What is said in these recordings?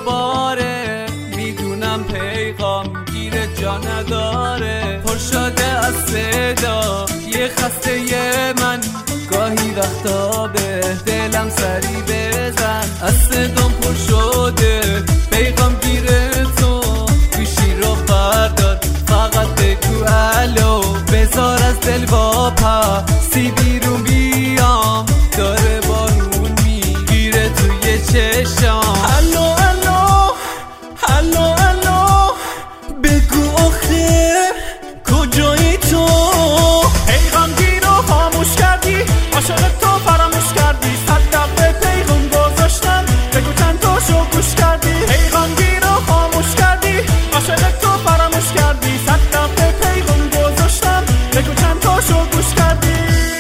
دوباره میدونم پیغام گیر جا نداره، پر شده از صدا یه خسته من، گاهی وقتا به دلم سری بزن، از صدام پر شده پیغام گیر تو، گوشی رو بردار فقط بگو الو، بذار از دل واپسی بیرون بیام، داره بارون میگیره توی چشام. الو الو الو الو بگو آخه کجایی تو؟ پیغام گیر رو خاموش کردی، عاشق تو فراموش کردی، 100 دفعه پیغام گذاشتم بگو چند تاشو گوش کردی. پیغام گیر رو خاموش کردی، عاشق تو فراموش کردی، 100 دفعه پیغام گذاشتم بگو چند تاشو گوش کردی.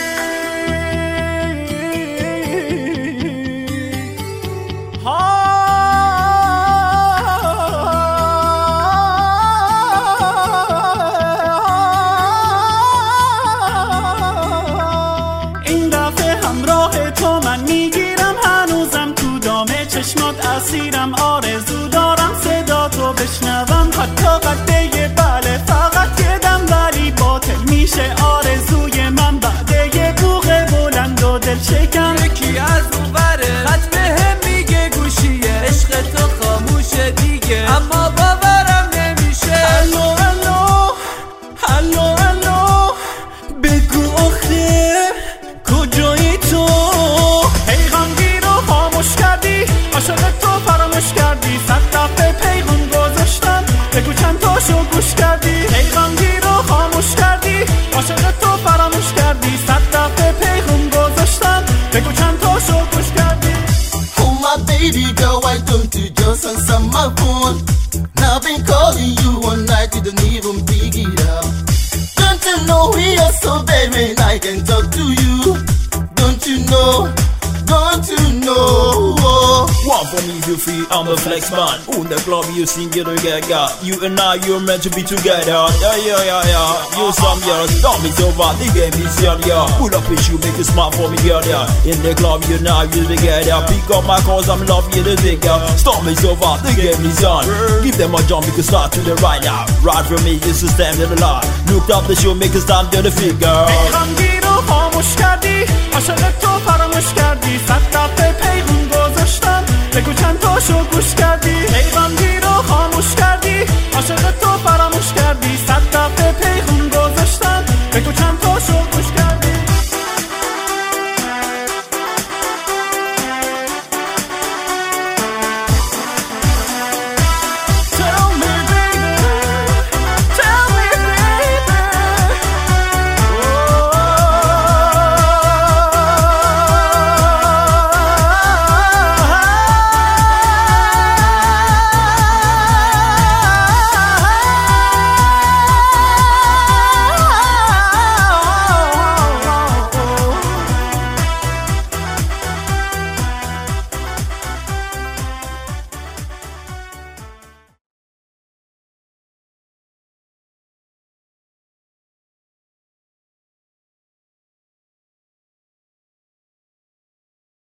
چشمات اسیرم، آرزو دارم صدا تو بشنوم، حتی قده بله فقط یه دم، ولی باطل میشه آرزوی من بعد یه بوق بلند و دل شکم. یکی از اون بره خط بهم میگه گوشیه عشق تو خاموشه دیگه، اما باورم نمیشه. الو الو الو الو بگو آخه کجایی تو؟ پیغام گیر رو خاموش کردی، عاشق تو فراموش کردی، 100 دفعه پیغام گذاشتم بگو چند تاشو گوش کردی. پیغام گیر رو خاموش کردی، عاشق تو فراموش کردی، 100 دفعه پیغام گذاشتم بگو چند تاشو گوش کردی. Oh my baby girl, why don't you just answer my phone? Now I've been calling you all night, you don't even pick it up. Don't you know we are so bad when I can talk to you? Don't you know? Don't you know? One for me, you free, I'm a flex man. On the club, you sing it together. You and I, you're meant to be together. Yeah, yeah, yeah, yeah. You some years, don't be so bad. The game is young, yeah. Pull up with you, make you smile for me, girl, yeah. In the club, you and I, you together. Pick up my calls, I'm loving you to think, yeah. Stop me so bad, the game is on. Give them a jump, make you start to the right now. Right from me, this is stand to the line. Looked up the show, make you stand to the figure. پیغام گیر رو خاموش کردی، عاشق تو فراموش کردی، 100 دفعه پیغام گذاشتم بگو چند تاشو گوش کردی. پیغام گیر رو خاموش